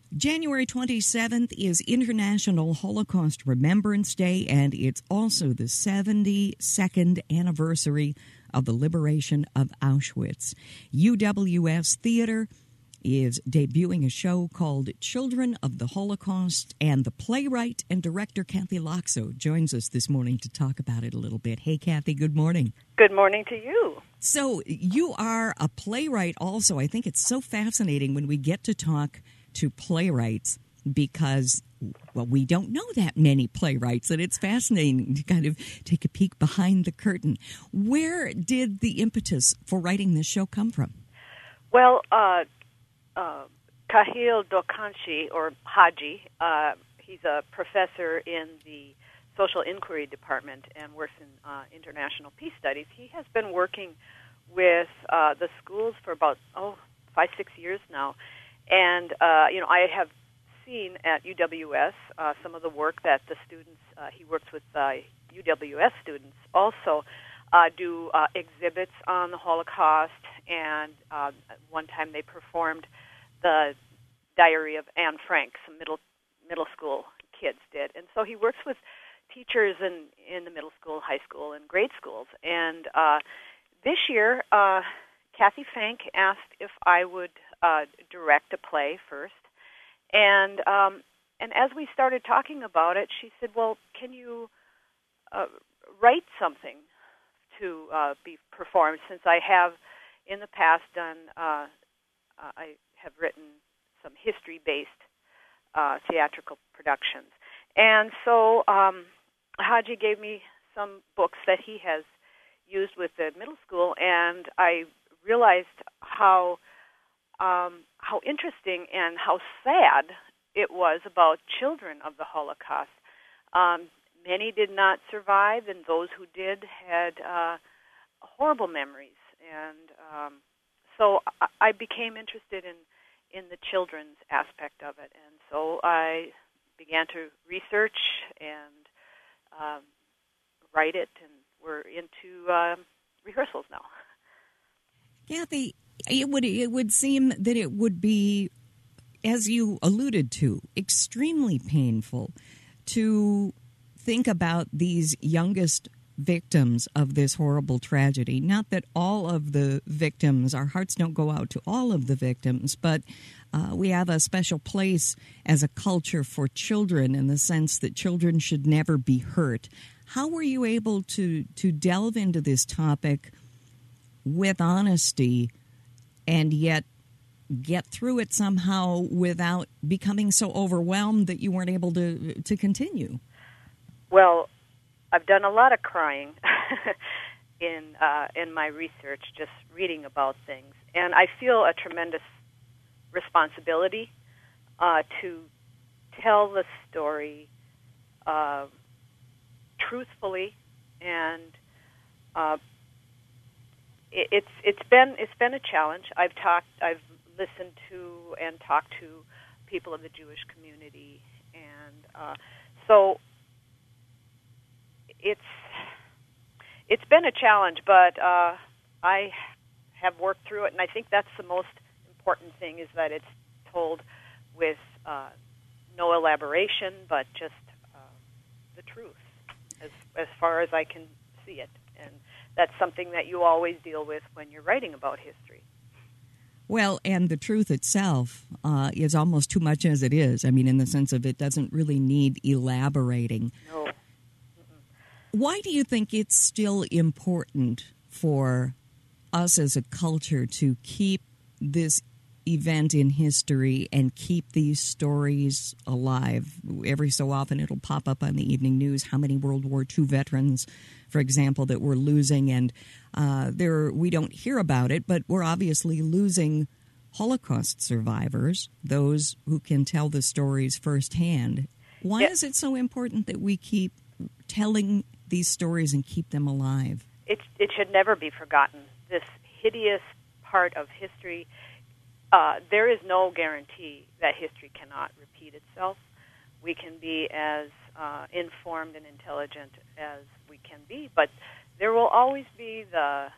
January 27th is International Holocaust Remembrance Day, and it's also the 72nd anniversary of the liberation of Auschwitz. UWS Theater is debuting a show called Children of the Holocaust, and the playwright and director Kathy Loxo joins us this morning to talk about it a little bit. Hey, Kathy, good morning. Good morning to you. So you are a playwright also. I think it's so fascinating when we get to talk to playwrights because, well, we don't know that many playwrights, and it's fascinating to kind of take a peek behind the curtain. Where did the impetus for writing this show come from? Well, Kahil Dokanshi, or Haji, he's a professor in the Social Inquiry Department and works in international peace studies. He has been working with the schools for about 5-6 years now. And, I have seen at UWS some of the work that the students, he works with UWS students also do exhibits on the Holocaust, and one time they performed the Diary of Anne Frank, some middle school kids did. And so he works with teachers in the middle school, high school, and grade schools. And this year, Kathy Fank asked if I would direct a play first, and as we started talking about it, she said, "Well, can you write something to be performed?" Since I have in the past done, I have written some history-based theatrical productions, and so Haji gave me some books that he has used with the middle school, and I realized how interesting and how sad it was about children of the Holocaust. Many did not survive, and those who did had horrible memories. And so I became interested in the children's aspect of it. And so I began to research and write it, and we're into rehearsals now. Kathy, it would seem that it would be, as you alluded to, extremely painful to think about these youngest victims of this horrible tragedy. Not that all of the victims, our hearts don't go out to all of the victims, but we have a special place as a culture for children in the sense that children should never be hurt. How were you able to delve into this topic with honesty and yet get through it somehow without becoming so overwhelmed that you weren't able to continue? Well, I've done a lot of crying in my research, just reading about things, and I feel a tremendous responsibility to tell the story truthfully, and it's been a challenge. I've listened to and talked to people of the Jewish community, and so it's been a challenge, but I have worked through it, and I think that's the most important thing, is that it's told with no elaboration, but just the truth as far as I can see it. And that's something that you always deal with when you're writing about history. Well, and the truth itself is almost too much as it is. I mean, in the sense of it doesn't really need elaborating. No. Mm-mm. Why do you think it's still important for us as a culture to keep this event in history and keep these stories alive? Every so often it'll pop up on the evening news how many World War II veterans, for example, that we're losing, and we don't hear about it, but we're obviously losing Holocaust survivors, those who can tell the stories firsthand. Why is it so important that we keep telling these stories and keep them alive? It should never be forgotten. This hideous part of history, there is no guarantee that history cannot repeat itself. We can be as informed and intelligent as we can be, but there will always be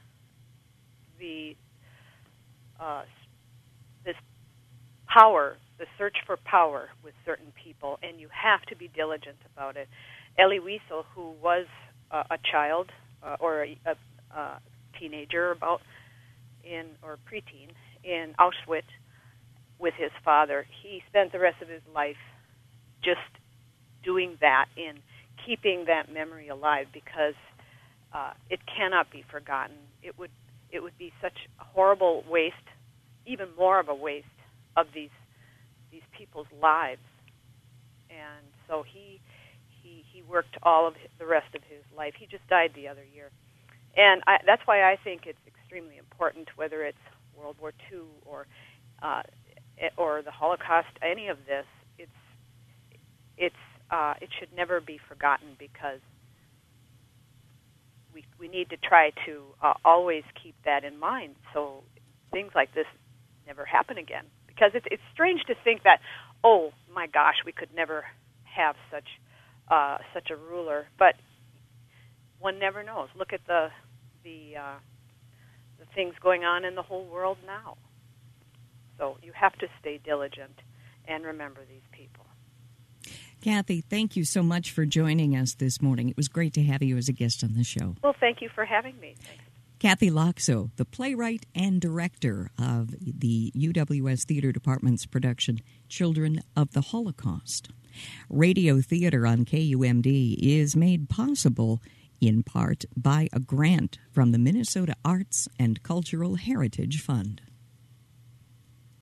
this power the search for power with certain people, and you have to be diligent about it. Elie Wiesel, who was a child or a teenager or preteen in Auschwitz with his father, he spent the rest of his life just doing that, in keeping that memory alive, because it cannot be forgotten. It would be such a horrible waste, even more of a waste of these people's lives. And so he worked all of the rest of his life. He just died the other year. And that's why I think it's extremely important, whether it's World War II or the Holocaust, any of this, it should never be forgotten, because we need to try to always keep that in mind, so things like this never happen again. Because it's strange to think that, oh my gosh, we could never have such a ruler, but one never knows. Look at the things going on in the whole world now. So you have to stay diligent and remember these people. Kathy, thank you so much for joining us this morning. It was great to have you as a guest on the show. Well, thank you for having me. Thanks. Kathy Loxo, the playwright and director of the UWS Theater Department's production, Children of the Holocaust. Radio theater on KUMD is made possible in part by a grant from the Minnesota Arts and Cultural Heritage Fund.